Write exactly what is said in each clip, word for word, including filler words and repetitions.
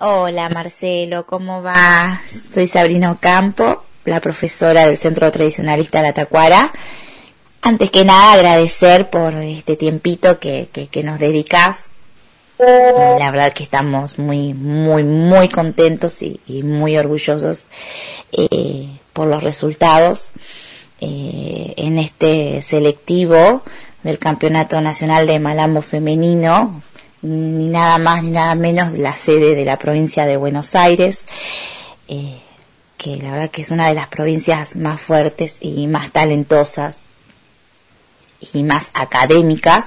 Hola Marcelo, ¿cómo va? Soy Sabrina Ocampo, la profesora del Centro Tradicionalista La Tacuara. Antes que nada agradecer por este tiempito que, que, que nos dedicas. La verdad que estamos muy, muy, muy contentos y, y muy orgullosos eh, por los resultados eh, en este selectivo del Campeonato Nacional de Malambo Femenino, ni nada más ni nada menos de la sede de la provincia de Buenos Aires, eh, que la verdad que es una de las provincias más fuertes y más talentosas y más académicas.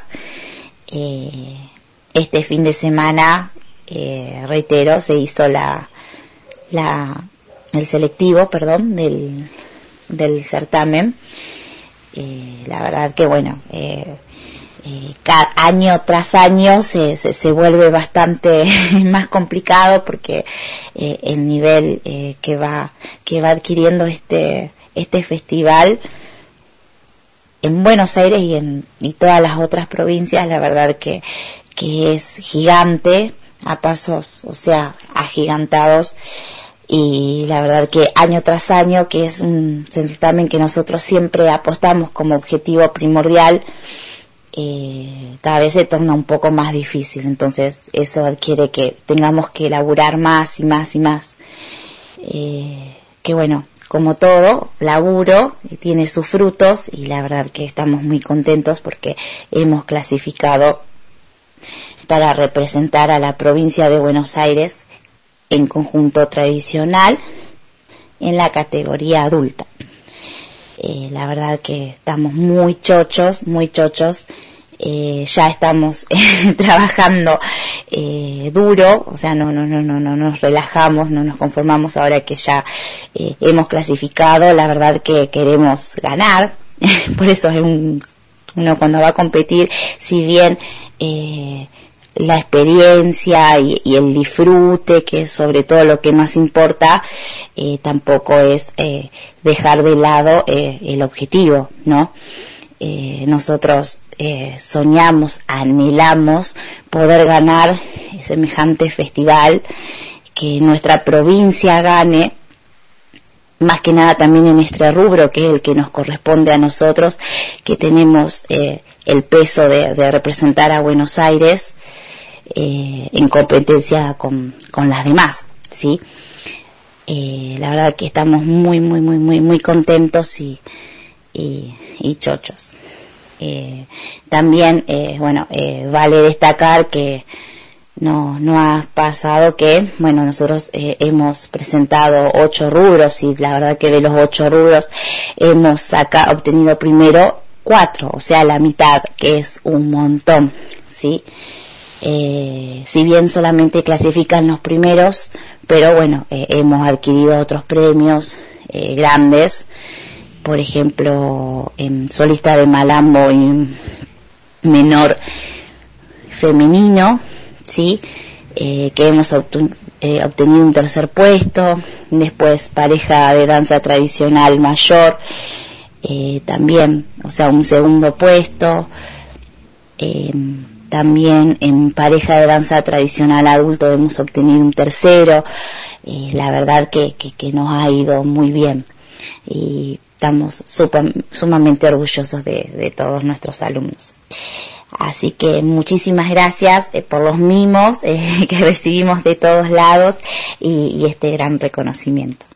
Eh, este fin de semana, eh, reitero, se hizo la, la el selectivo, perdón, del, del certamen. Eh, la verdad que bueno, eh, Eh, cada año tras año se, se, se vuelve bastante más complicado porque eh, el nivel eh, que va que va adquiriendo este este festival en Buenos Aires y en y todas las otras provincias, la verdad que que es gigante, a pasos, o sea, agigantados, y la verdad que año tras año, que es un certamen que nosotros siempre apostamos como objetivo primordial, Eh, cada vez se torna un poco más difícil. Entonces eso adquiere que tengamos que elaborar más y más y más, eh, que bueno, como todo laburo tiene sus frutos, y la verdad que estamos muy contentos porque hemos clasificado para representar a la provincia de Buenos Aires en conjunto tradicional en la categoría adulta. Eh, la verdad que estamos muy chochos, muy chochos, eh, ya estamos eh, trabajando eh, duro, o sea, no, no, no, no, no nos relajamos, no nos conformamos ahora que ya eh, hemos clasificado. La verdad que queremos ganar, por eso es un, uno cuando va a competir, si bien eh, la experiencia y, y el disfrute, que es sobre todo lo que más importa, eh, tampoco es eh, dejar de lado eh, el objetivo, ¿no? Eh, nosotros eh, soñamos, anhelamos poder ganar semejante festival, que nuestra provincia gane, más que nada también en este rubro, que es el que nos corresponde a nosotros, que tenemos eh, el peso de, de representar a Buenos Aires eh, en competencia con, con las demás, ¿sí? Eh, la verdad que estamos muy, muy, muy, muy, muy contentos y, y, y chochos. Eh, también, eh, bueno, eh, vale destacar que no, no ha pasado que, bueno, nosotros eh, hemos presentado ocho rubros, y la verdad que de los ocho rubros hemos saca, obtenido primero cuatro, o sea, la mitad, que es un montón, ¿sí? Eh, si bien solamente clasifican los primeros, pero bueno, eh, hemos adquirido otros premios eh, grandes, por ejemplo, en solista de malambo y menor femenino, sí, eh, que hemos obtu- eh, obtenido un tercer puesto. Después pareja de danza tradicional mayor, eh, también, o sea, un segundo puesto. Eh, También en pareja de danza tradicional adulto hemos obtenido un tercero. Eh, la verdad que, que, que nos ha ido muy bien, y estamos super, sumamente orgullosos de, de todos nuestros alumnos. Así que muchísimas gracias eh, por los mimos eh, que recibimos de todos lados, y, y este gran reconocimiento.